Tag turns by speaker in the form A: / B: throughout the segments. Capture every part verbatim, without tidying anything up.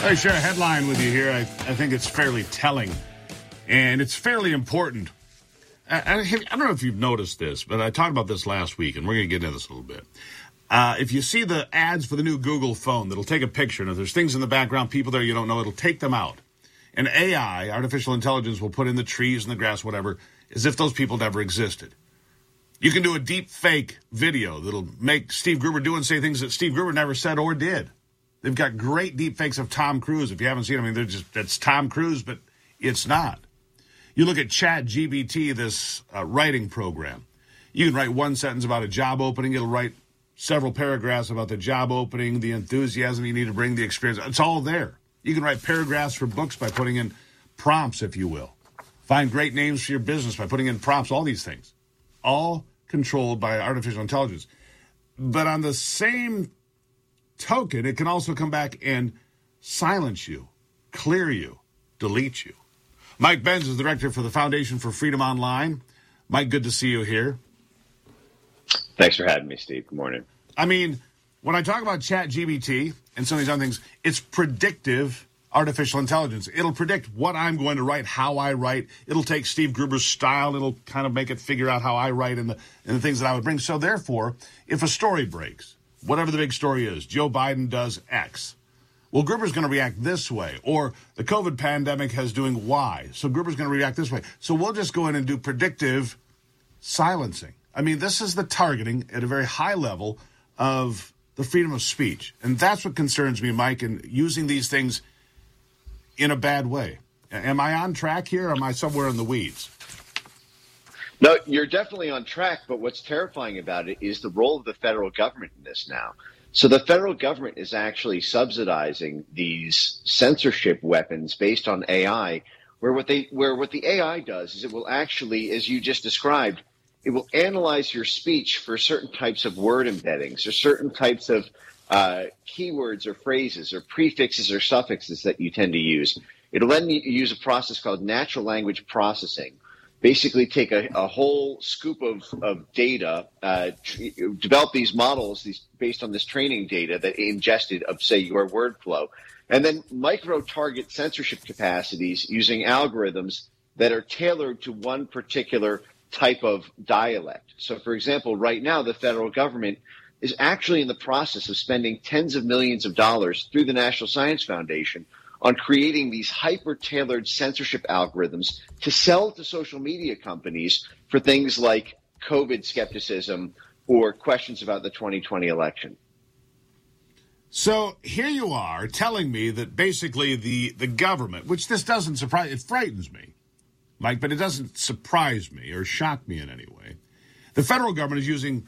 A: I share a headline with you here. I, I think it's fairly telling, and it's fairly important. I, I, I don't know if you've noticed this, but I talked about this last week, and we're going to get into this a little bit. Uh, if you see the ads for the new Google phone that'll take a picture, and if there's things in the background, people there you don't know, it'll take them out. And A I, artificial intelligence, will put in the trees and the grass, whatever, as if those people never existed. You can do a deep fake video that'll make Steve Gruber do and say things that Steve Gruber never said or did. They've got great deep fakes of Tom Cruise. If you haven't seen them, I mean, they're just, that's Tom Cruise, but it's not. You look at Chat G P T, this uh, writing program. You can write one sentence about a job opening. It'll write several paragraphs about the job opening, the enthusiasm you need to bring, the experience. It's all there. You can write paragraphs for books by putting in prompts, if you will. Find great names for your business by putting in prompts, all these things. All controlled by artificial intelligence. But on the same token, it can also come back and silence you, clear you, delete you. Mike Benz is the director for the Foundation for Freedom Online. Mike, good to see you here.
B: Thanks for having me, Steve. Good morning.
A: I mean, when I talk about Chat G P T and some of these other things, it's predictive artificial intelligence. It'll predict what I'm going to write, how I write. It'll take Steve Gruber's style. It'll kind of make it figure out how I write and the, and the things that I would bring. So therefore, if a story breaks, whatever the big story is, Joe Biden does X. Well, Gruber's going to react this way. Or the COVID pandemic has doing Y. So Gruber's going to react this way. So we'll just go in and do predictive silencing. I mean, this is the targeting at a very high level of the freedom of speech. And that's what concerns me, Mike, in using these things in a bad way. Am I on track here, or am I somewhere in the weeds?
B: No, you're definitely on track, but what's terrifying about it is the role of the federal government in this now. So the federal government is actually subsidizing these censorship weapons based on A I, where what they where what the A I does is it will actually, as you just described, it will analyze your speech for certain types of word embeddings or certain types of uh, keywords or phrases or prefixes or suffixes that you tend to use. It'll then use a process called natural language processing. Basically take a, a whole scoop of, of data, uh, tr- develop these models these based on this training data that ingested of, say, your word flow, and then micro-target censorship capacities using algorithms that are tailored to one particular type of dialect. So, for example, right now, the federal government is actually in the process of spending tens of millions of dollars through the National Science Foundation on creating these hyper-tailored censorship algorithms to sell to social media companies for things like COVID skepticism or questions about the twenty twenty election.
A: So here you are telling me that basically the, the government, which this doesn't surprise, it frightens me, Mike, but it doesn't surprise me or shock me in any way. The federal government is using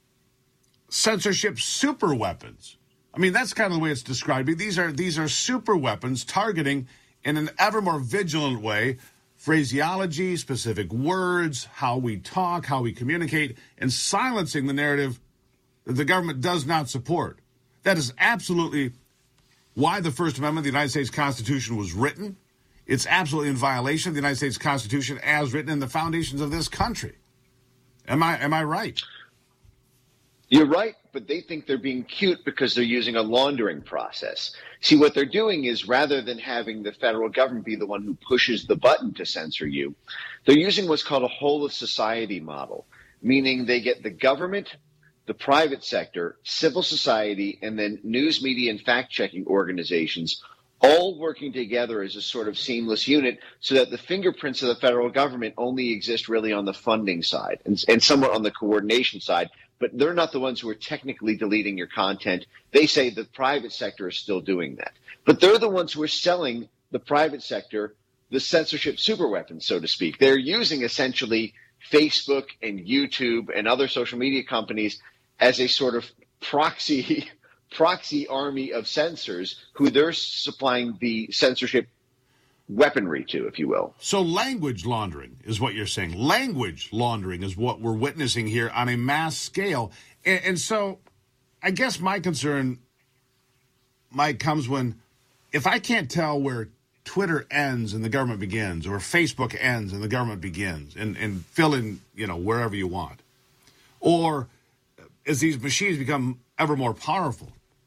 A: censorship super weapons. I mean, that's kind of the way it's described. These are these are super weapons targeting in an ever more vigilant way phraseology, specific words, how we talk, how we communicate, and silencing the narrative that the government does not support. That is absolutely why the First Amendment of the United States Constitution was written. It's absolutely in violation of the United States Constitution as written in the foundations of this country. Am I am I right?
B: You're right, but they think they're being cute because they're using a laundering process. See, what they're doing is rather than having the federal government be the one who pushes the button to censor you, they're using what's called a whole of society model, meaning they get the government, the private sector, civil society, and then news media and fact-checking organizations all working together as a sort of seamless unit so that the fingerprints of the federal government only exist really on the funding side and, and somewhat on the coordination side. But they're not the ones who are technically deleting your content. They say the private sector is still doing that. But they're the ones who are selling the private sector the censorship superweapons, so to speak. They're using essentially Facebook and YouTube and other social media companies as a sort of proxy proxy army of censors who they're supplying the censorship weaponry to, if you will.
A: So language laundering is what you're saying. Language laundering is what we're witnessing here on a mass scale. And, and so I guess my concern, Mike, comes when if I can't tell where Twitter ends and the government begins, or Facebook ends and the government begins, and, and fill in, you know, wherever you want. Or as these machines become ever more powerful,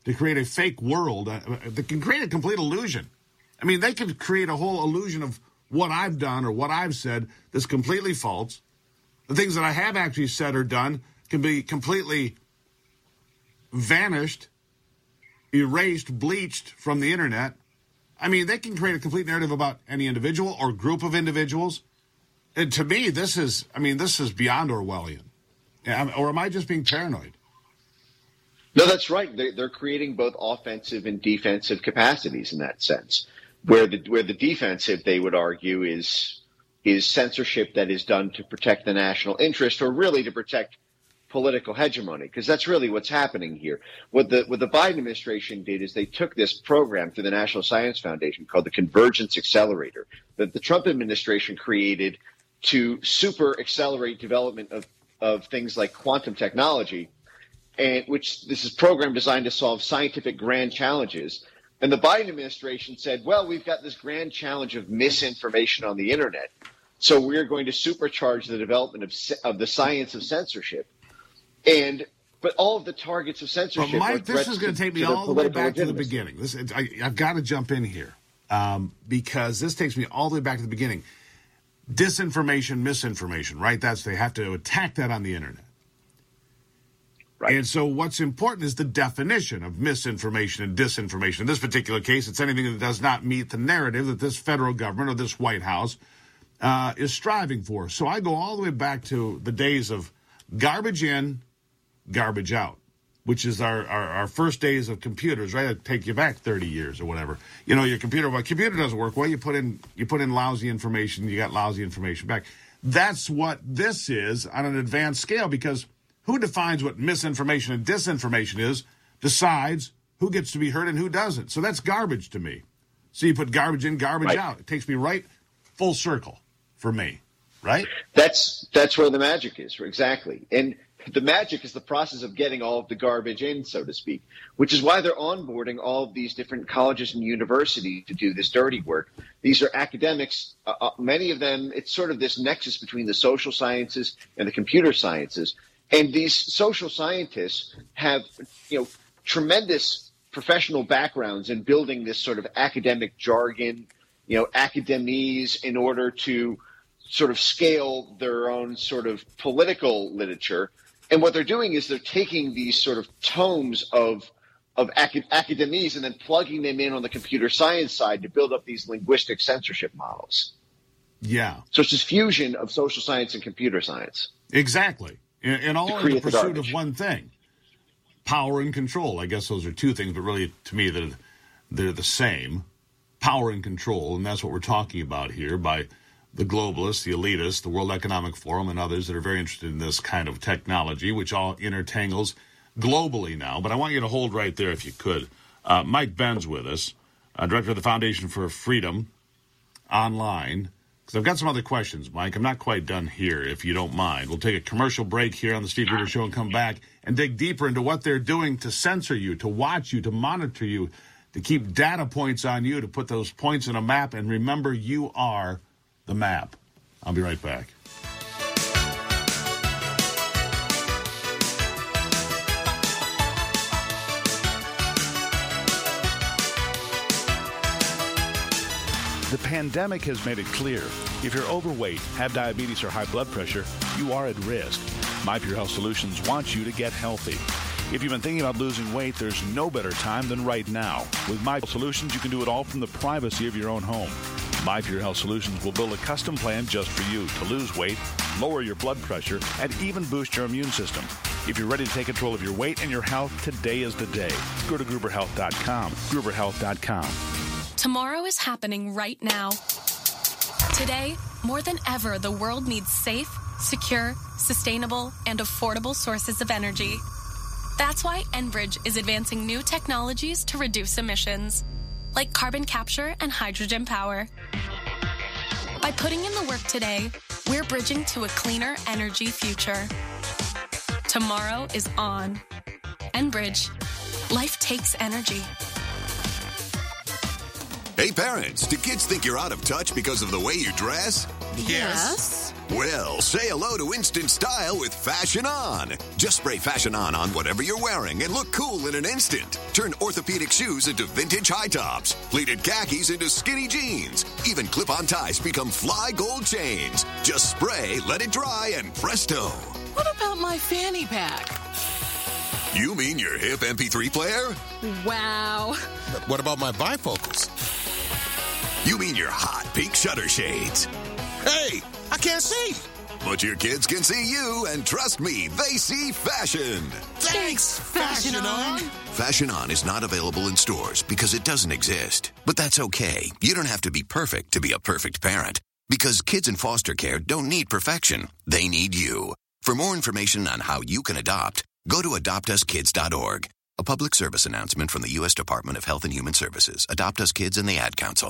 A: to create a fake world uh, that can create a complete illusion. I mean, they can create a whole illusion of what I've done or what I've said that's completely false. The things that I have actually said or done can be completely vanished, erased, bleached from the internet. I mean, they can create a complete narrative about any individual or group of individuals. And to me, this is, I mean, this is beyond Orwellian. Or am I just being paranoid?
B: No, that's right. They're, they're creating both offensive and defensive capacities in that sense. Where the where the defensive, they would argue, is is censorship that is done to protect the national interest, or really to protect political hegemony, because that's really what's happening here. What the what the Biden administration did is they took this program through the National Science Foundation called the Convergence Accelerator that the Trump administration created to super accelerate development of, of things like quantum technology, and which this is a program designed to solve scientific grand challenges. And the Biden administration said, well, we've got this grand challenge of misinformation on the internet, so we're going to supercharge the development of, of the science of censorship. And but all of the targets of censorship.
A: But Mike, this is going to take me all the way back to the beginning. This, I, I've got to jump in here um, because this takes me all the way back to the beginning. Disinformation, misinformation, right? That's they have to attack that on the internet.
B: Right.
A: And so what's important is the definition of misinformation and disinformation. In this particular case, it's anything that does not meet the narrative that this federal government or this White House uh, is striving for. So I go all the way back to the days of garbage in, garbage out, which is our, our, our first days of computers, right? It'd take you back thirty years or whatever. You know, your computer, well, computer doesn't work well. You put in, you put in lousy information, you got lousy information back. That's what this is on an advanced scale, because who defines what misinformation and disinformation is, decides who gets to be heard and who doesn't. So that's garbage to me. So you put garbage in, garbage
B: right.
A: out. It takes me right full circle for me, right?
B: That's that's where the magic is, exactly. And the magic is the process of getting all of the garbage in, so to speak, which is why they're onboarding all of these different colleges and universities to do this dirty work. These are academics. Uh, uh, many of them, it's sort of this nexus between the social sciences and the computer sciences. And these social scientists have, you know, tremendous professional backgrounds in building this sort of academic jargon, you know, academies, in order to sort of scale their own sort of political literature. And what they're doing is they're taking these sort of tomes of of acad- academies and then plugging them in on the computer science side to build up these linguistic censorship models.
A: Yeah.
B: So it's this fusion of social science and computer science.
A: Exactly. And, and all in the pursuit
B: the
A: of one thing, power and control. I guess those are two things, but really, to me, they're, they're the same. Power and control, and that's what we're talking about here by the globalists, the elitists, the World Economic Forum, and others that are very interested in this kind of technology, which all intertangles globally now. But I want you to hold right there, if you could. Uh, Mike Ben's with us, uh, director of the Foundation for Freedom Online. Because I've got some other questions, Mike. I'm not quite done here, if you don't mind. We'll take a commercial break here on the Steve Gruber Show and come back and dig deeper into what they're doing to censor you, to watch you, to monitor you, to keep data points on you, to put those points in a map. And remember, you are the map. I'll be right back.
C: The pandemic has made it clear, if you're overweight, have diabetes or high blood pressure, you are at risk. My Pure Health Solutions wants you to get healthy. If you've been thinking about losing weight, there's no better time than right now. With My Pure Health Solutions, you can do it all from the privacy of your own home. My Pure Health Solutions will build a custom plan just for you to lose weight, lower your blood pressure, and even boost your immune system. If you're ready to take control of your weight and your health, today is the day. Go to Gruber Health dot com, Gruber Health dot com.
D: Tomorrow is happening right now. Today, more than ever, the world needs safe, secure, sustainable, and affordable sources of energy. That's why Enbridge is advancing new technologies to reduce emissions, like carbon capture and hydrogen power. By putting in the work today, we're bridging to a cleaner energy future. Tomorrow is on. Enbridge. Life takes energy.
E: Hey, parents, do kids think you're out of touch because of the way you dress?
F: Yes.
E: Well, say hello to instant style with Fashion On. Just spray Fashion On on whatever you're wearing and look cool in an instant. Turn orthopedic shoes into vintage high tops, pleated khakis into skinny jeans. Even clip-on ties become fly gold chains. Just spray, let it dry, and presto.
F: What about my fanny pack?
E: You mean your hip M P three player?
F: Wow.
G: But what about my bifocals?
E: You mean your hot pink shutter shades?
G: Hey, I can't see.
E: But your kids can see you, and trust me, they see fashion.
G: Thanks, Fashion On.
E: Fashion On is not available in stores because it doesn't exist. But that's okay. You don't have to be perfect to be a perfect parent. Because kids in foster care don't need perfection. They need you. For more information on how you can adopt, go to adopt us kids dot org. A public service announcement from the U S Department of Health and Human Services, Adopt Us Kids, and the Ad Council.